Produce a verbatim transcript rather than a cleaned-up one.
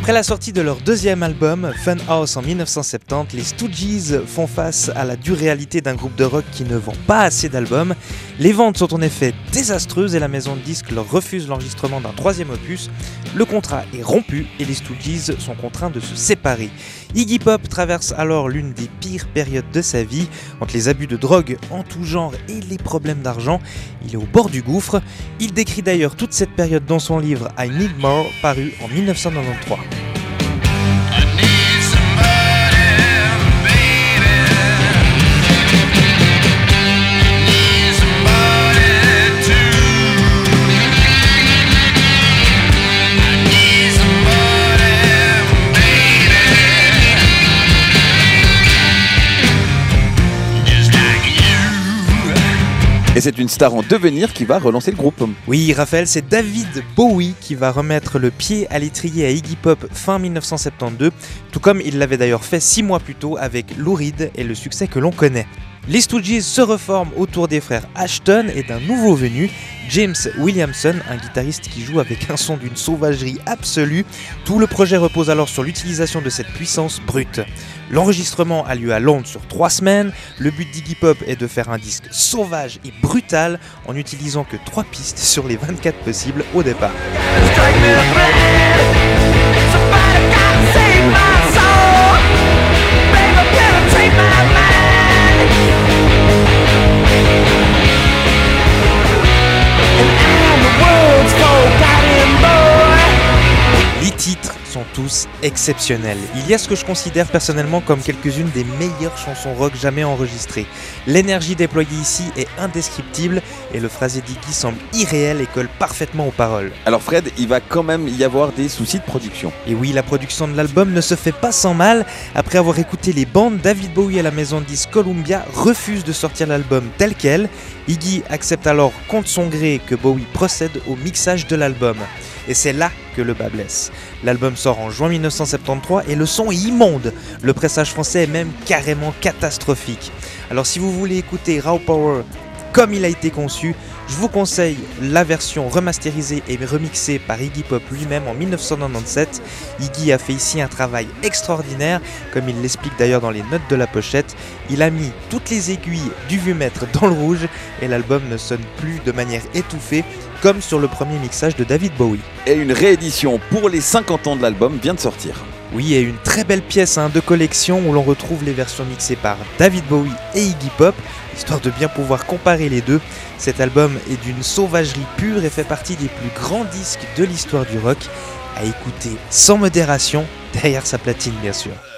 Après la sortie de leur deuxième album, Funhouse en dix-neuf cent soixante-dix, les Stooges font face à la dure réalité d'un groupe de rock qui ne vend pas assez d'albums. Les ventes sont en effet désastreuses et la maison de disques leur refuse l'enregistrement d'un troisième opus. Le contrat est rompu et les Stooges sont contraints de se séparer. Iggy Pop traverse alors l'une des pires périodes de sa vie, entre les abus de drogue en tout genre et les problèmes d'argent. Il est au bord du gouffre. Il décrit d'ailleurs toute cette période dans son livre I Need More, paru en dix-neuf cent quatre-vingt-treize. Et c'est une star en devenir qui va relancer le groupe. Oui, Raphaël, c'est David Bowie qui va remettre le pied à l'étrier à Iggy Pop fin dix-neuf cent soixante-douze, tout comme il l'avait d'ailleurs fait six mois plus tôt avec Lou Reed et le succès que l'on connaît. Les Stooges se reforment autour des frères Ashton et d'un nouveau venu, James Williamson, un guitariste qui joue avec un son d'une sauvagerie absolue. Tout le projet repose alors sur l'utilisation de cette puissance brute. L'enregistrement a lieu à Londres sur trois semaines. Le but d'Iggy Pop est de faire un disque sauvage et brutal en n'utilisant que trois pistes sur les vingt-quatre possibles au départ. Les titres sont tous exceptionnels. Il y a ce que je considère personnellement comme quelques-unes des meilleures chansons rock jamais enregistrées. L'énergie déployée ici est indescriptible et le phrasé d'Iggy semble irréel et colle parfaitement aux paroles. Alors Fred, il va quand même y avoir des soucis de production. Et oui, la production de l'album ne se fait pas sans mal. Après avoir écouté les bandes, David Bowie et la maison de disques Columbia refusent de sortir l'album tel quel. Iggy accepte alors contre son gré que Bowie procède au mixage de l'album. Et c'est là que le bas blesse. L'album sort en juin dix-neuf cent soixante-treize et le son est immonde. Le pressage français est même carrément catastrophique. Alors si vous voulez écouter Raw Power comme il a été conçu, je vous conseille la version remasterisée et remixée par Iggy Pop lui-même en dix-neuf cent quatre-vingt-dix-sept. Iggy a fait ici un travail extraordinaire, comme il l'explique d'ailleurs dans les notes de la pochette. Il a mis toutes les aiguilles du vumètre dans le rouge et l'album ne sonne plus de manière étouffée, comme sur le premier mixage de David Bowie. Et une réédition pour les cinquante ans de l'album vient de sortir. Oui, et une très belle pièce hein, de collection où l'on retrouve les versions mixées par David Bowie et Iggy Pop, histoire de bien pouvoir comparer les deux. Cet album est d'une sauvagerie pure et fait partie des plus grands disques de l'histoire du rock, à écouter sans modération, derrière sa platine bien sûr.